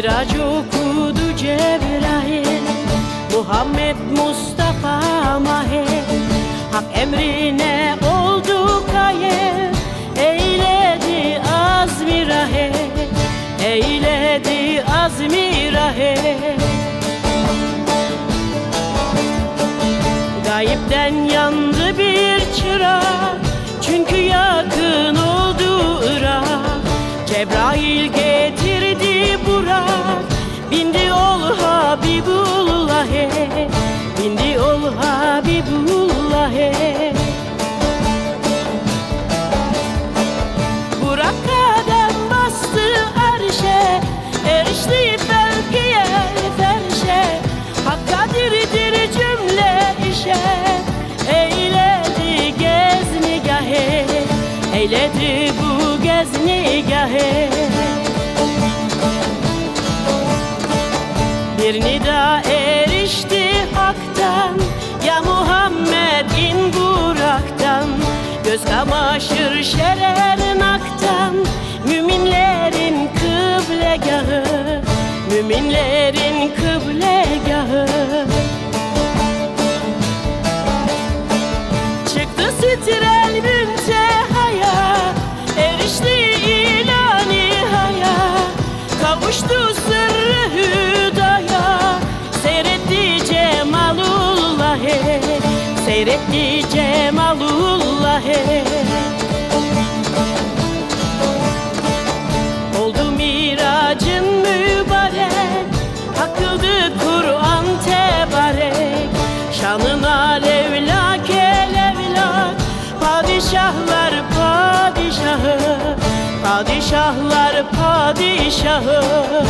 Miraç okudu Cebrail, Muhammed Mustafa Mahir. Hak emrine oldu kayır, eyledi azmi rahe, eyledi azmi rahe. Gayipten yandı bir çırak, çünkü yakın oldu Irak. Cebrail getirdi Burak, bindi ol Habibullah'e, bindi ol Habibullah'e. Burak kadem bastı arşe, erişti felkiye ferşe. Hak kadirdir cümle işe, eyledi gez nigahı, eyledi bu gez nigahı. Bir nida erişti haktan, ya Muhammed in Burak'tan. Göz kamaşır şerer naktan, müminlerin kıblegahı, müminlerin kıblegahı. Çıktı sitrel müntehaya, erişti ila nihaya. Kavuştu sırrı hüdaya, seyretti cemalullah'e, seyretti cemalullah'e. Oldu miracın mübarek, hak kıldı Kur'an tebarek. Şanına levlak levlak, padişahlar padişahı, padişahlar padişahı.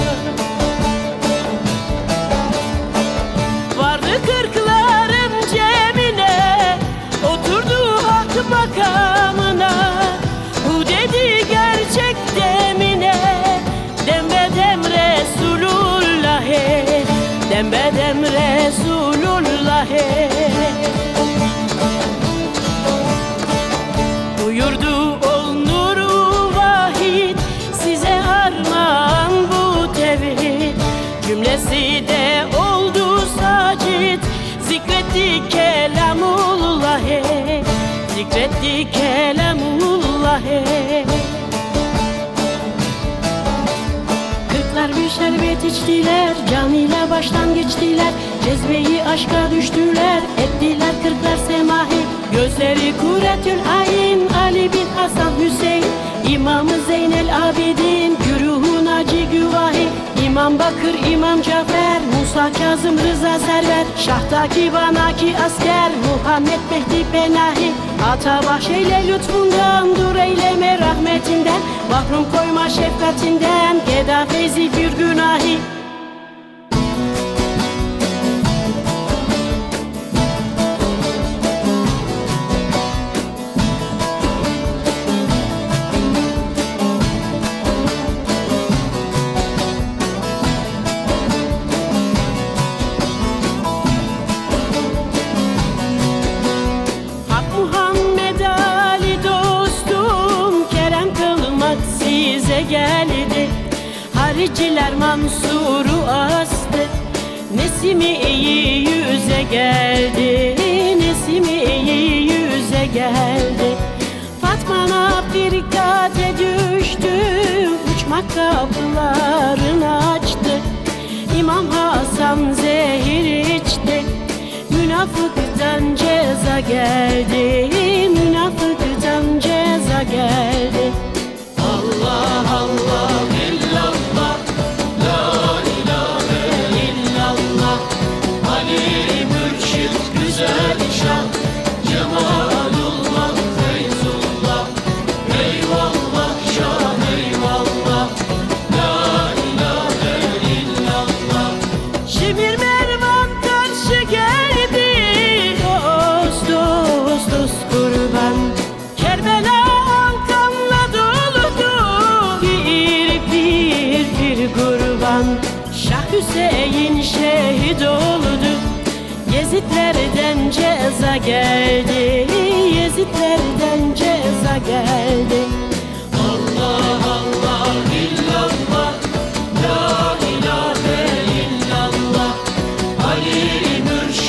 Vardı kırkların cemine, oturdu hak makamına. Bu dedi gerçek demine, dembedem Resulullah'e, dembedem Resulullah'e. Buyurdu ol nuru vahid, size armağan bu tevhid. Cümlesi de oldu sacit, zikretti kelamullah'e, zikretti kelamullah'e. Kırklar bir şerbet içtiler, canıyla baştan geçtiler. Cezbeyi aşka düştüler, ettiler kırklar semahi. Gözleri kuretül ayn, Ali bin Hasan Hüseyin. İmam-ı Zeynel Abidin, güruhu Naci Güvahi. İmam Bakır, İmam Cafer, Musa Kazım Rıza Server. Şahtaki banaki asker, Muhammed Mehdi Benahi. Ata bahşeyle lütfundan, dur eyleme rahmetinden. Mahrum koyma şefkatinden, geda feyzi bir günahi. Geldi hariciler Mansur'u astı, Nesimi iyi yüze geldi, Nesimi iyi yüze geldi. Fatma'na firkate düştü, uçmak kapılarını açtı. İmam Hasan zehir içti, münafıktan ceza geldi, münafıktan ceza geldi. Allah Allah illallah, la ilahe illallah. Ali Mürşid güzel şah, Cemalullah Feyzullah. Eyvallah şah eyvallah, la ilahe illallah. Şimir Mervan karşı geldi, dost dost dost kurban. Kerbela kurban. Şah Hüseyin şehit oldu, Yezidlerden ceza geldi, Yezidlerden ceza geldi. Allah Allah illallah, la ilahe piri mürşidi